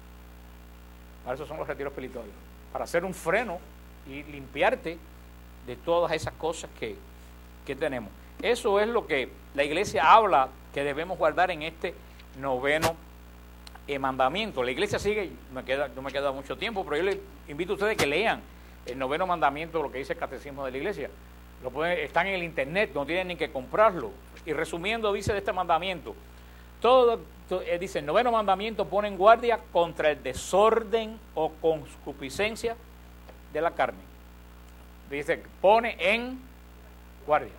Para eso son los retiros espirituales. Para hacer un freno y limpiarte de todas esas cosas que, que tenemos. Eso es lo que la iglesia habla que debemos guardar en este noveno eh, mandamiento. La iglesia sigue, me queda, no me queda mucho tiempo, pero yo les invito a ustedes que lean el noveno mandamiento, lo que dice el catecismo de la iglesia. Lo pueden, están en el internet, no tienen ni que comprarlo. Y resumiendo, dice de este mandamiento, todo, todo eh, dice, el noveno mandamiento pone en guardia contra el desorden o concupiscencia de la carne. Dice, pone en guardia.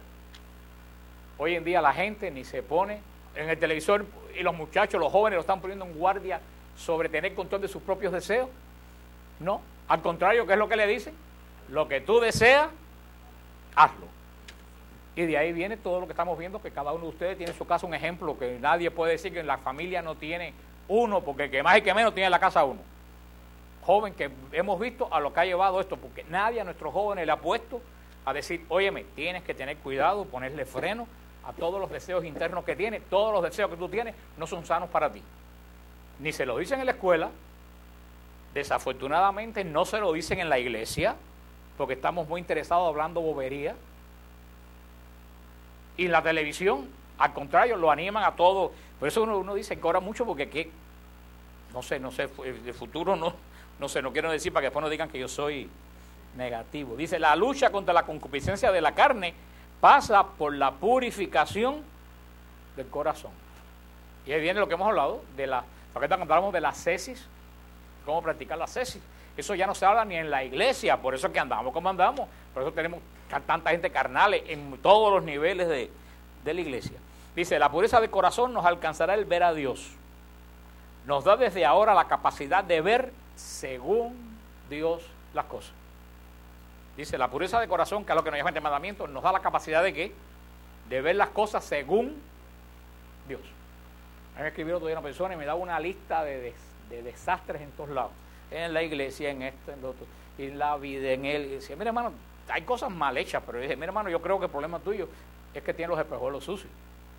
Hoy en día la gente ni se pone en el televisor, y los muchachos, los jóvenes lo están poniendo en guardia sobre tener control de sus propios deseos. No, al contrario, ¿qué es lo que le dicen? Lo que tú deseas, hazlo. Y de ahí viene todo lo que estamos viendo, que cada uno de ustedes tiene en su casa un ejemplo, que nadie puede decir que en la familia no tiene uno, porque el que más y que menos tiene en la casa uno. Joven que hemos visto a lo que ha llevado esto, porque nadie a nuestros jóvenes le ha puesto a decir, óyeme, tienes que tener cuidado, ponerle freno a todos los deseos internos que tienes, todos los deseos que tú tienes no son sanos para ti. Ni se lo dicen en la escuela, desafortunadamente no se lo dicen en la iglesia, porque estamos muy interesados hablando bobería. Y en la televisión, al contrario, lo animan a todos. Por eso uno, uno dice que ora mucho, porque ¿qué? no sé, no sé, el futuro no, no sé, no quiero decir para que después no digan que yo soy negativo. Dice, la lucha contra la concupiscencia de la carne pasa por la purificación del corazón. Y ahí viene lo que hemos hablado, de la, porque hablamos de la ascesis, cómo practicar la ascesis. Eso ya no se habla ni en la iglesia, por eso es que andamos como andamos, por eso tenemos tanta gente carnal en todos los niveles de, de la iglesia. Dice, la pureza del corazón nos alcanzará el ver a Dios. Nos da desde ahora la capacidad de ver según Dios las cosas. Dice, la pureza de corazón, que es lo que nos llama este mandamiento, nos da la capacidad de ¿qué? De ver las cosas según Dios. A mí me escribió otro día una persona y me daba una lista de, de, de desastres en todos lados. En la iglesia, en esto, en lo otro, en la vida, en él. Y decía, mira hermano, hay cosas mal hechas, pero yo dije, mira hermano, yo creo que el problema tuyo es que tienes los espejuelos sucios.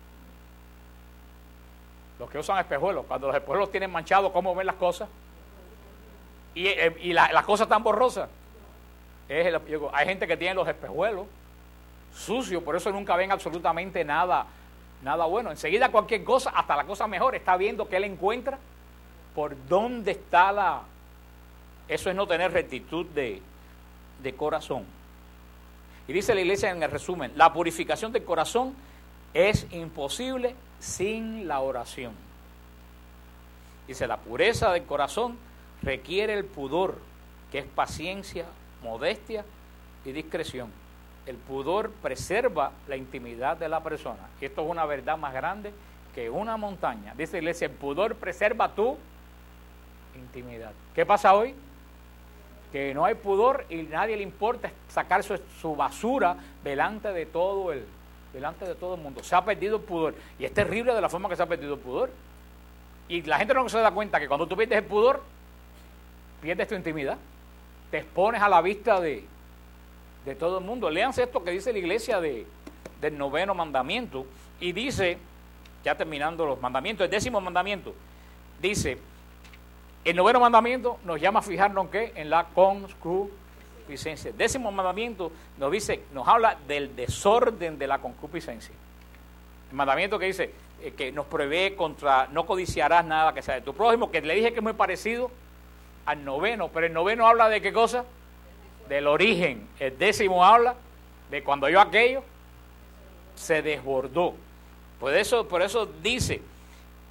Los que usan espejuelos, cuando los espejuelos tienen manchados, ¿cómo ven las cosas? Y, y la, las cosas están borrosas. Es el, yo, hay gente que tiene los espejuelos sucios, por eso nunca ven absolutamente nada, nada bueno. Enseguida cualquier cosa, hasta la cosa mejor, está viendo que él encuentra por dónde está la... Eso es no tener rectitud de, de corazón. Y dice la iglesia en el resumen, la purificación del corazón es imposible sin la oración. Dice, la pureza del corazón requiere el pudor, que es paciencia, modestia y discreción. El pudor preserva la intimidad de la persona. Y esto es una verdad más grande que una montaña. Dice la iglesia, el pudor preserva tu intimidad. ¿Qué pasa hoy? Que no hay pudor y nadie le importa sacar su, su basura delante de todo el delante de todo el mundo. Se ha perdido el pudor y es terrible de la forma que se ha perdido el pudor. Y la gente no se da cuenta que cuando tú pierdes el pudor, pierdes tu intimidad, te expones a la vista de, de todo el mundo. Léanse esto que dice la iglesia de, del noveno mandamiento y dice, ya terminando los mandamientos, el décimo mandamiento, dice, el noveno mandamiento nos llama a fijarnos en qué, en la concupiscencia. El décimo mandamiento nos dice, nos habla del desorden de la concupiscencia. El mandamiento que dice eh, que nos prevé contra no codiciarás nada que sea de tu prójimo, que le dije que es muy parecido al noveno, pero el noveno habla de qué cosa, del origen. El décimo habla de cuando yo aquello se desbordó. Por eso, por eso dice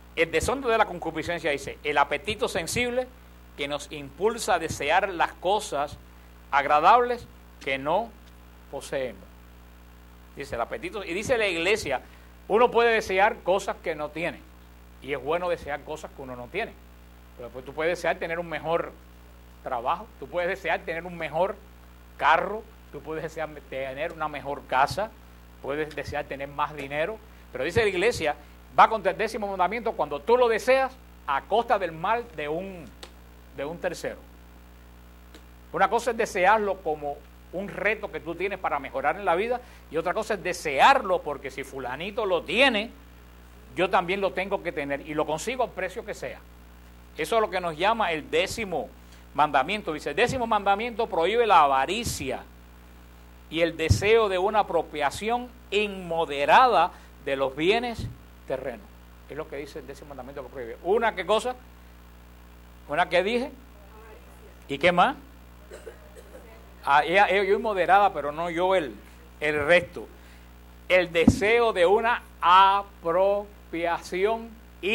el desorden de la concupiscencia dice, el apetito sensible que nos impulsa a desear las cosas agradables que no poseemos. Dice el apetito, y dice la iglesia, uno puede desear cosas que no tiene, y es bueno desear cosas que uno no tiene. Pero pues tú puedes desear tener un mejor trabajo, tú puedes desear tener un mejor carro, tú puedes desear tener una mejor casa, puedes desear tener más dinero, pero dice la iglesia, va contra el décimo mandamiento cuando tú lo deseas a costa del mal de un, de un tercero. Una cosa es desearlo como un reto que tú tienes para mejorar en la vida, y otra cosa es desearlo porque si fulanito lo tiene, yo también lo tengo que tener y lo consigo al precio que sea. Eso es lo que nos llama el décimo mandamiento. Dice, el décimo mandamiento prohíbe la avaricia y el deseo de una apropiación inmoderada de los bienes terrenos. Es lo que dice el décimo mandamiento que prohíbe. Una, ¿qué cosa? Una que dije. ¿Y qué más? Ah, ella, ella, yo inmoderada, pero no yo el, el resto. El deseo de una apropiación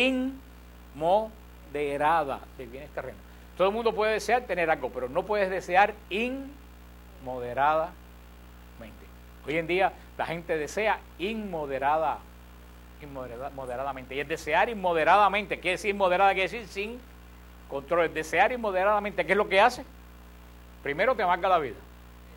inmoderada de bienes terrenos. Todo el mundo puede desear tener algo, pero no puedes desear inmoderadamente. Hoy en día la gente desea inmoderada, inmoderada, moderadamente. Y el desear inmoderadamente, ¿quiere decir moderada? Quiere decir sin control. El desear inmoderadamente, ¿qué es lo que hace? Primero te amarga la vida.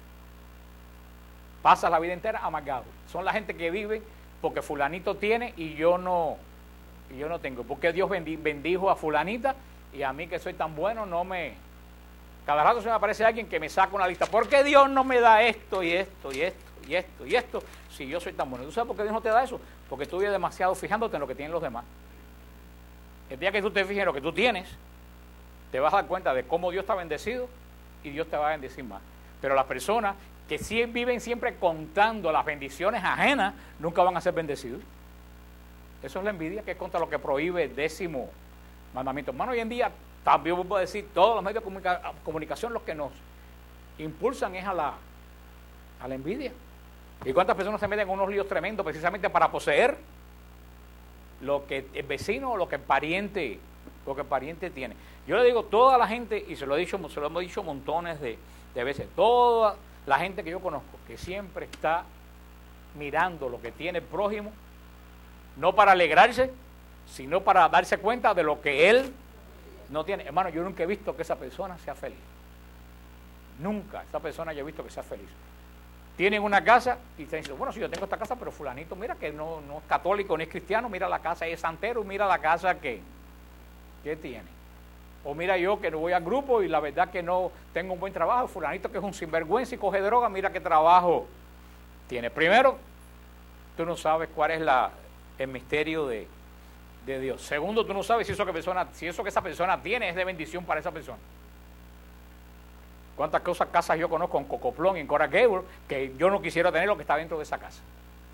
Pasas la vida entera amargado. Son la gente que vive porque fulanito tiene y yo no, y yo no tengo. Porque Dios bendijo a fulanita y a mí que soy tan bueno no me... Cada rato se me aparece alguien que me saca una lista. ¿Por qué Dios no me da esto y esto y esto y esto y esto si yo soy tan bueno? ¿Tú sabes por qué Dios no te da eso? Porque tú vives demasiado fijándote en lo que tienen los demás. El día que tú te fijes en lo que tú tienes, te vas a dar cuenta de cómo Dios está bendecido y Dios te va a bendecir más. Pero las personas que sí viven siempre contando las bendiciones ajenas, nunca van a ser bendecidos. Eso es la envidia, que es contra lo que prohíbe el décimo mandamiento. Hermano, hoy en día, también puedo decir, todos los medios de comunica comunicación los que nos impulsan es a la, a la envidia. ¿Y cuántas personas se meten en unos líos tremendos precisamente para poseer lo que el vecino o lo que el pariente, lo que el pariente tiene? Yo le digo, toda la gente, y se lo he dicho, se lo hemos dicho montones de, de veces, toda la gente que yo conozco, que siempre está mirando lo que tiene el prójimo, no para alegrarse, sino para darse cuenta de lo que él no tiene. Hermano, yo nunca he visto que esa persona sea feliz. Nunca esa persona yo he visto que sea feliz. Tienen una casa y te dicen, bueno, si yo tengo esta casa, pero fulanito, mira que no, no es católico ni es cristiano, mira la casa, es santero, mira la casa que, que tiene. O mira yo que no voy al grupo y la verdad que no tengo un buen trabajo, fulanito que es un sinvergüenza y coge droga, mira qué trabajo tiene. Primero, tú no sabes cuál es la, el misterio de, de Dios. Segundo, tú no sabes si eso, que persona, si eso que esa persona tiene es de bendición para esa persona. ¿Cuántas cosas, casas yo conozco en Cocoplón y en Coral Gables que yo no quisiera tener lo que está dentro de esa casa?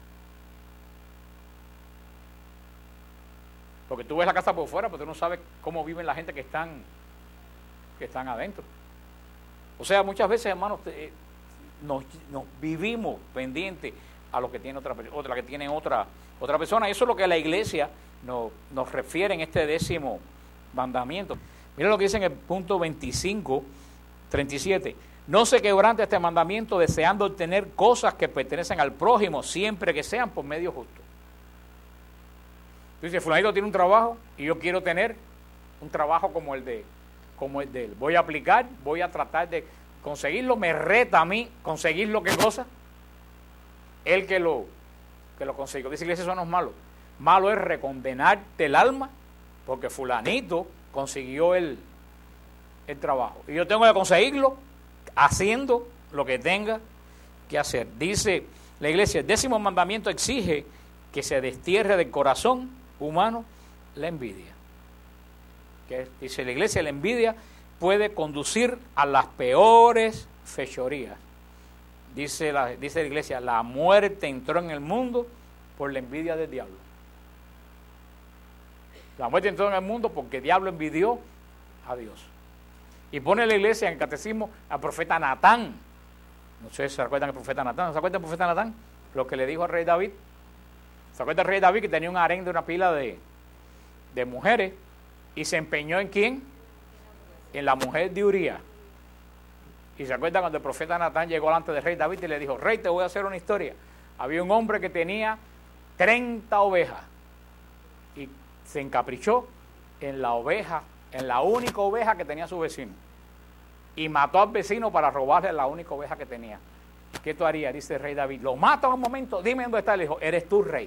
Porque tú ves la casa por fuera, pero tú no sabes cómo viven la gente que están, que están adentro. O sea, muchas veces, hermanos, eh, nos, nos vivimos pendientes a lo que tiene otra, otra que tiene otra, otra persona. Eso es lo que la iglesia nos, nos refiere en este décimo mandamiento. Miren lo que dice en el punto veinticinco, treinta y siete. No se quebrante este mandamiento deseando obtener cosas que pertenecen al prójimo, siempre que sean por medio justo. Dice, fulanito tiene un trabajo y yo quiero tener un trabajo como el de, como el de él. Voy a aplicar, voy a tratar de conseguirlo, me reta a mí conseguirlo, ¿qué cosa? Él que lo, que lo consigo. Dice que eso no es malo. Malo es recondenarte el alma porque fulanito consiguió el, el trabajo. Y yo tengo que conseguirlo haciendo lo que tenga que hacer. Dice la iglesia, el décimo mandamiento exige que se destierre del corazón humano la envidia. Que dice la iglesia, la envidia puede conducir a las peores fechorías. Dice la, dice la iglesia, la muerte entró en el mundo por la envidia del diablo. La muerte entró en el mundo porque el diablo envidió a Dios. Y pone la iglesia en el catecismo al profeta Natán. No sé si se acuerdan del profeta Natán. ¿Se acuerdan del profeta Natán? Lo que le dijo al rey David. ¿Se acuerda el rey David que tenía un harén de una pila de, de mujeres y se empeñó en quién, en la mujer de Urías. Y se acuerda cuando el profeta Natán llegó delante del rey David y le dijo, rey, te voy a hacer una historia. Había un hombre que tenía treinta ovejas y se encaprichó en la oveja, en la única oveja que tenía su vecino, y mató al vecino para robarle la única oveja que tenía. ¿Qué tú harías? Dice el rey David, lo mato en un momento, dime dónde está. Le dijo, eres tú rey.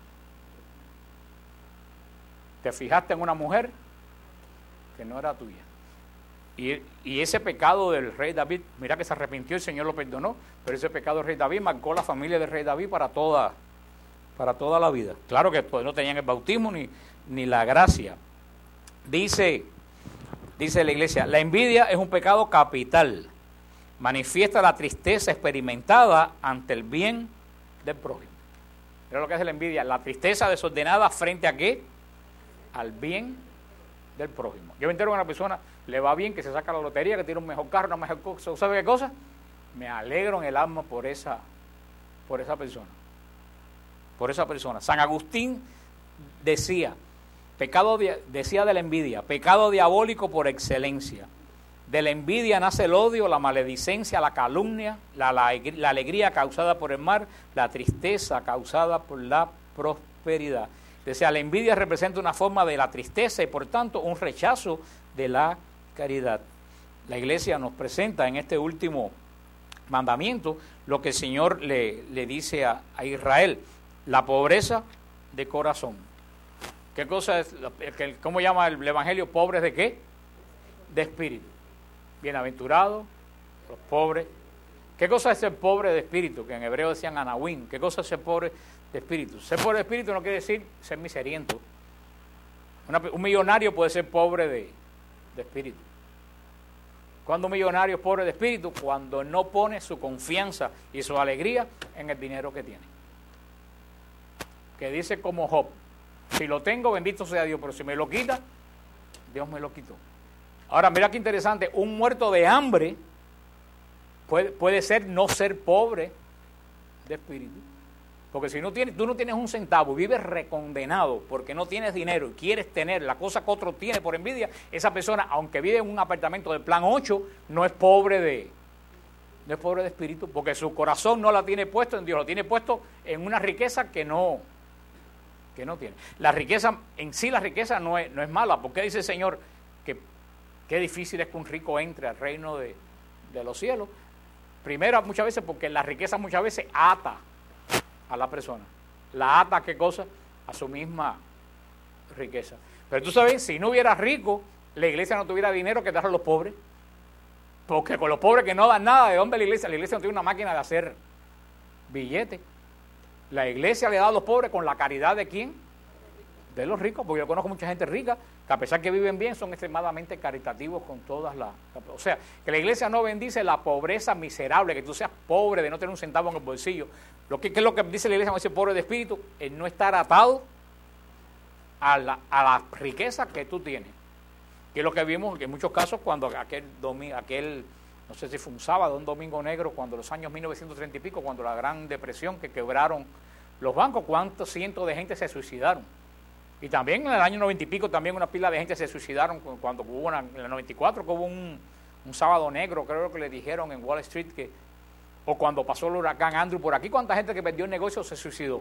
Te fijaste en una mujer que no era tuya. Y, y ese pecado del rey David, mira que se arrepintió, el Señor lo perdonó, pero ese pecado del rey David marcó la familia del rey David para toda, para toda la vida. Claro que pues, no tenían el bautismo ni, ni la gracia. Dice, dice la iglesia, la envidia es un pecado capital. Manifiesta la tristeza experimentada ante el bien del prójimo. Mira lo que es la envidia, la tristeza desordenada frente a qué, al bien del prójimo. Yo me entero que a una persona le va bien, que se saca la lotería, que tiene un mejor carro, una mejor cosa, ¿sabe qué cosa? Me alegro en el alma por esa, por esa persona. Por esa persona. San Agustín decía, pecado de, decía de la envidia, pecado diabólico por excelencia. De la envidia nace el odio, la maledicencia, la calumnia, la, la, la alegría causada por el mal, la tristeza causada por la prosperidad. Decía, la envidia representa una forma de la tristeza y por tanto un rechazo de la caridad. La iglesia nos presenta en este último mandamiento lo que el Señor le, le dice a, a Israel, la pobreza de corazón. ¿Qué cosa es? ¿Cómo llama el Evangelio? ¿Pobres de qué? De espíritu. Bienaventurados los pobres. ¿Qué cosa es ser pobre de espíritu? Que en hebreo decían anawín. ¿Qué cosa es ser pobre de espíritu? Ser pobre de espíritu no quiere decir ser miseriento. Una, un millonario puede ser pobre de, de espíritu. Cuando un millonario es pobre de espíritu, cuando no pone su confianza y su alegría en el dinero que tiene. Que dice como Job, si lo tengo, bendito sea Dios, pero si me lo quita, Dios me lo quitó. Ahora, mira qué interesante, un muerto de hambre puede, puede ser no ser pobre de espíritu. Porque si no tienes, tú no tienes un centavo, vives recondenado porque no tienes dinero y quieres tener la cosa que otro tiene por envidia, esa persona, aunque vive en un apartamento del plan ocho, no es pobre de, no es pobre de espíritu, porque su corazón no la tiene puesto en Dios, lo tiene puesto en una riqueza que no, que no tiene. La riqueza, en sí la riqueza no es, no es mala, porque dice el Señor que qué difícil es que un rico entre al reino de, de los cielos. Primero, muchas veces, porque la riqueza muchas veces ata a la persona. La ata, ¿qué cosa? A su misma riqueza. Pero tú sabes, si no hubiera rico, la iglesia no tuviera dinero que dar a los pobres. Porque con los pobres que no dan nada, ¿de dónde la iglesia? La iglesia no tiene una máquina de hacer billetes. La iglesia le da a los pobres con la caridad de ¿quién? De los ricos, porque yo conozco mucha gente rica que a pesar que viven bien son extremadamente caritativos con todas las... O sea, que la iglesia no bendice la pobreza miserable, que tú seas pobre de no tener un centavo en el bolsillo. Lo que, ¿Qué es lo que dice la iglesia cuando dice pobre de espíritu? El no estar atado a la, a la riqueza que tú tienes. Que es lo que vimos en muchos casos cuando aquel, domingo, aquel no sé si fue un sábado, un domingo negro, cuando los años mil novecientos treinta y pico, cuando la Gran Depresión, que quebraron los bancos, cuántos cientos de gente se suicidaron. Y también en el año noventa y pico, también una pila de gente se suicidaron cuando hubo una, en el noventa y cuatro, que hubo un, un sábado negro, creo que le dijeron en Wall Street, que o cuando pasó el huracán Andrew por aquí, cuánta gente que perdió el negocio se suicidó.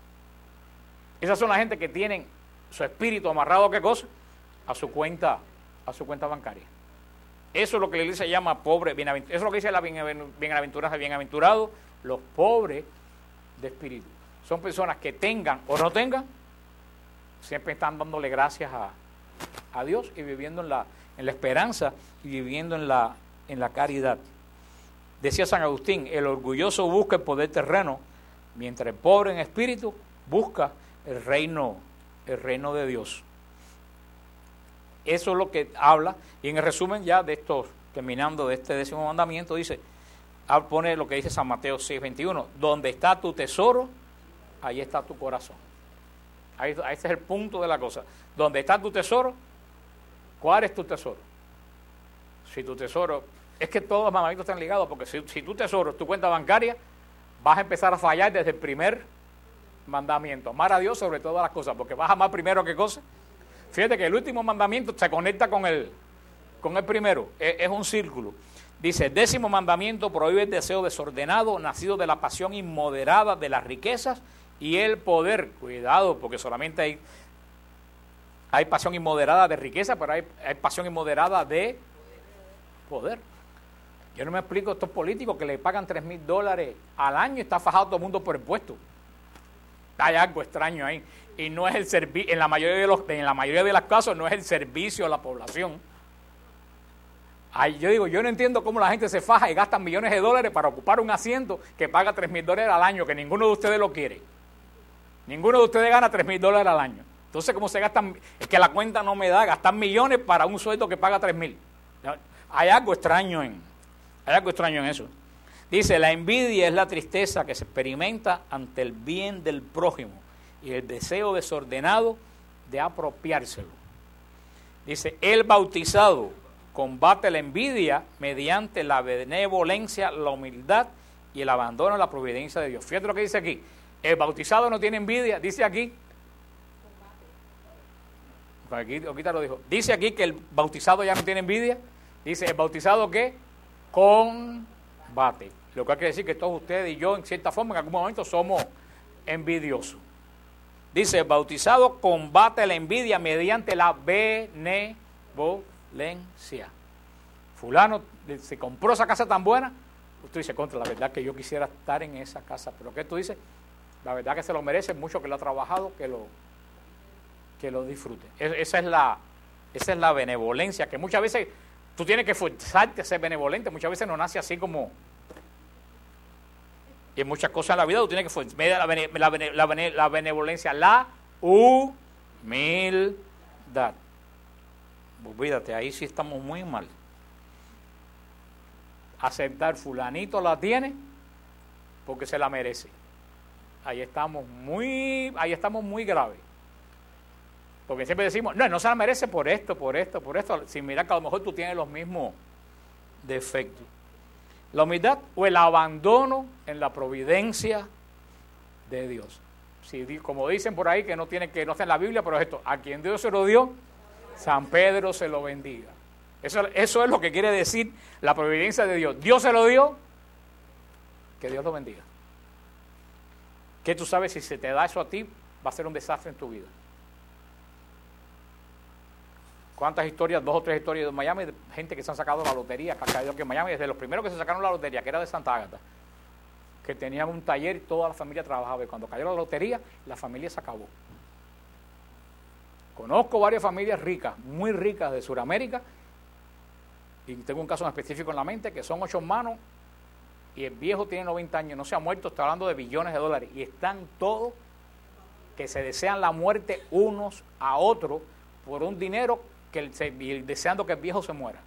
Esas son las gente que tienen su espíritu amarrado a qué cosa, a su cuenta, a su cuenta bancaria. Eso es lo que la iglesia llama pobre, bienaventurado. Eso es lo que dice la bienaventuranza, bienaventurados los pobres de espíritu. Son personas que tengan o no tengan, siempre están dándole gracias a, a Dios y viviendo en la, en la esperanza y viviendo en la, en la caridad. Decía San Agustín, el orgulloso busca el poder terreno, mientras el pobre en espíritu busca el reino, el reino de Dios. Eso es lo que habla, y en el resumen ya de esto, terminando de este décimo mandamiento, dice, pone lo que dice San Mateo seis veintiuno, donde está tu tesoro, ahí está tu corazón. Ahí, ese es el punto de la cosa. Donde está tu tesoro, ¿cuál es tu tesoro? Si tu tesoro, es que todos los mandamientos están ligados, porque si, si tu tesoro es tu cuenta bancaria, vas a empezar a fallar desde el primer mandamiento. Amar a Dios sobre todas las cosas, porque vas a amar primero qué cosa. Fíjate que el último mandamiento se conecta con el, con el primero, es, es un círculo. Dice, el décimo mandamiento prohíbe el deseo desordenado, nacido de la pasión inmoderada de las riquezas y el poder. Cuidado, porque solamente hay, hay pasión inmoderada de riqueza, pero hay, hay pasión inmoderada de poder. Yo no me explico a estos políticos que le pagan tres mil dólares al año y está fajado todo el mundo por impuestos. Hay algo extraño ahí. Y no es el servicio, en la mayoría de los, en la mayoría de los casos no es el servicio a la población. Ay, yo digo, yo no entiendo cómo la gente se faja y gasta millones de dólares para ocupar un asiento que paga tres mil dólares al año, que ninguno de ustedes lo quiere. Ninguno de ustedes gana tres mil dólares al año. Entonces, ¿cómo se gastan? Es que la cuenta no me da, gastar millones para un sueldo que paga tres mil. Hay algo extraño en, hay algo extraño en eso. Dice, la envidia es la tristeza que se experimenta ante el bien del prójimo y el deseo desordenado de apropiárselo. Dice, el bautizado combate la envidia mediante la benevolencia, la humildad y el abandono a la providencia de Dios. Fíjate lo que dice aquí. El bautizado no tiene envidia, dice aquí. Aquí ahorita lo dijo. Dice aquí que el bautizado ya no tiene envidia. Dice, ¿el bautizado qué? Combate. Lo que quiere decir que todos ustedes y yo, en cierta forma, en algún momento somos envidiosos. Dice, el bautizado combate la envidia mediante la benevolencia. Fulano se compró esa casa tan buena. Usted dice, contra, la verdad que yo quisiera estar en esa casa. Pero ¿qué tú dices? La verdad que se lo merece, mucho que lo ha trabajado, que lo, que lo disfrute. Esa es la, esa es la benevolencia, que muchas veces tú tienes que forzarte a ser benevolente. Muchas veces no nace así como... Y en muchas cosas en la vida tú tienes que forzar. La, bene, la, bene, la, bene, la benevolencia, la humildad. Olvídate, ahí sí estamos muy mal. Aceptar, fulanito la tiene porque se la merece. Ahí estamos muy, ahí estamos muy graves. Porque siempre decimos, no, no se la merece por esto, por esto, por esto, sin mirar que a lo mejor tú tienes los mismos defectos. La humildad o el abandono en la providencia de Dios. Si, como dicen por ahí, que no tiene que no está en la Biblia, pero esto, a quien Dios se lo dio, San Pedro se lo bendiga. Eso, eso es lo que quiere decir la providencia de Dios. Dios se lo dio, que Dios lo bendiga. Que tú sabes, si se te da eso a ti, va a ser un desastre en tu vida. ¿Cuántas historias, dos o tres historias de Miami, de gente que se han sacado la lotería, que ha caído aquí en Miami, desde los primeros que se sacaron la lotería, que era de Santa Ágata, que tenían un taller y toda la familia trabajaba, y cuando cayó la lotería, la familia se acabó. Conozco varias familias ricas, muy ricas de Sudamérica, y tengo un caso en específico en la mente, que son ocho hermanos, y el viejo tiene noventa años, no se ha muerto, está hablando de billones de dólares, y están todos que se desean la muerte unos a otros por un dinero que el, deseando que el viejo se muera.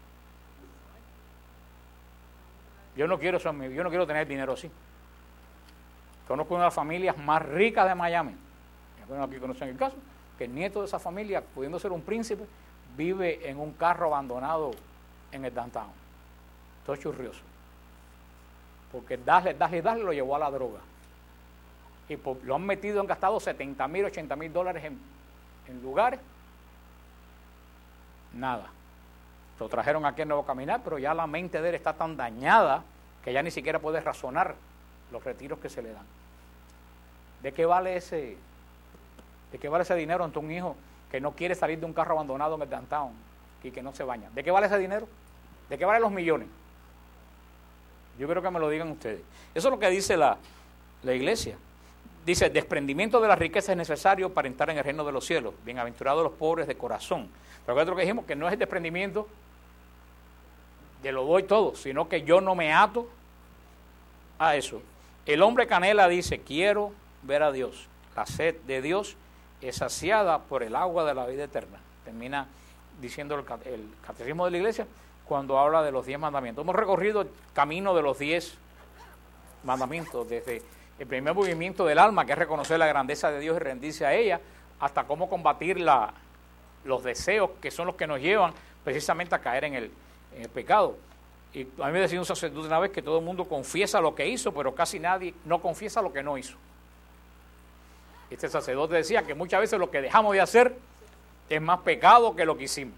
Yo no quiero eso, yo no quiero tener dinero así. Conozco una de las familias más ricas de Miami. Aquí conocen el caso, que el nieto de esa familia, pudiendo ser un príncipe, vive en un carro abandonado en el downtown. Todo churrioso. Porque darle, darle, darle lo llevó a la droga. Y por, lo han metido, han gastado setenta mil, ochenta mil dólares en, en lugares. Nada. Lo trajeron aquí en Nuevo Caminar, pero ya la mente de él está tan dañada que ya ni siquiera puede razonar los retiros que se le dan. ¿De qué vale ese, de qué vale ese dinero ante un hijo que no quiere salir de un carro abandonado en el downtown y que no se baña? ¿De qué vale ese dinero? ¿De qué valen los millones? Yo creo que me lo digan ustedes. Eso es lo que dice la, la iglesia. Dice, el desprendimiento de la riqueza es necesario para entrar en el reino de los cielos. Bienaventurados los pobres de corazón. Pero es lo que dijimos, que no es el desprendimiento de lo doy todo, sino que yo no me ato a eso. El hombre canela dice, quiero ver a Dios. La sed de Dios es saciada por el agua de la vida eterna. Termina diciendo el, el catecismo de la iglesia cuando habla de los diez mandamientos. Hemos recorrido el camino de los diez mandamientos, desde el primer movimiento del alma, que es reconocer la grandeza de Dios y rendirse a ella, hasta cómo combatir la, los deseos que son los que nos llevan precisamente a caer en el, en el pecado. Y a mí me decía un sacerdote una vez que todo el mundo confiesa lo que hizo, pero casi nadie no confiesa lo que no hizo. Este sacerdote decía que muchas veces lo que dejamos de hacer es más pecado que lo que hicimos.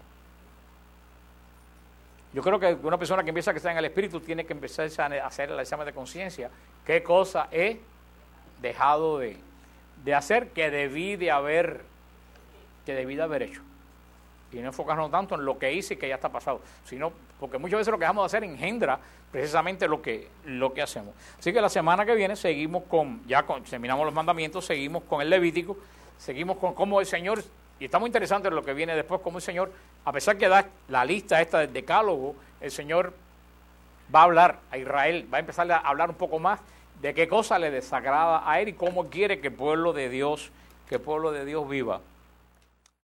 Yo creo que una persona que empieza a crecer en el Espíritu tiene que empezar a hacer el examen de conciencia. ¿Qué cosa he dejado de, de hacer que debí de haber, que debí de haber hecho? Y no enfocarnos tanto en lo que hice y que ya está pasado, sino porque muchas veces lo que dejamos de hacer engendra precisamente lo que, lo que hacemos. Así que la semana que viene seguimos con, ya con, terminamos los mandamientos, seguimos con el Levítico, seguimos con cómo el Señor, y está muy interesante lo que viene después, cómo el Señor, a pesar que da la lista esta del decálogo, el Señor va a hablar a Israel, va a empezar a hablar un poco más de qué cosa le desagrada a él y cómo quiere que el pueblo de Dios, que el pueblo de Dios viva.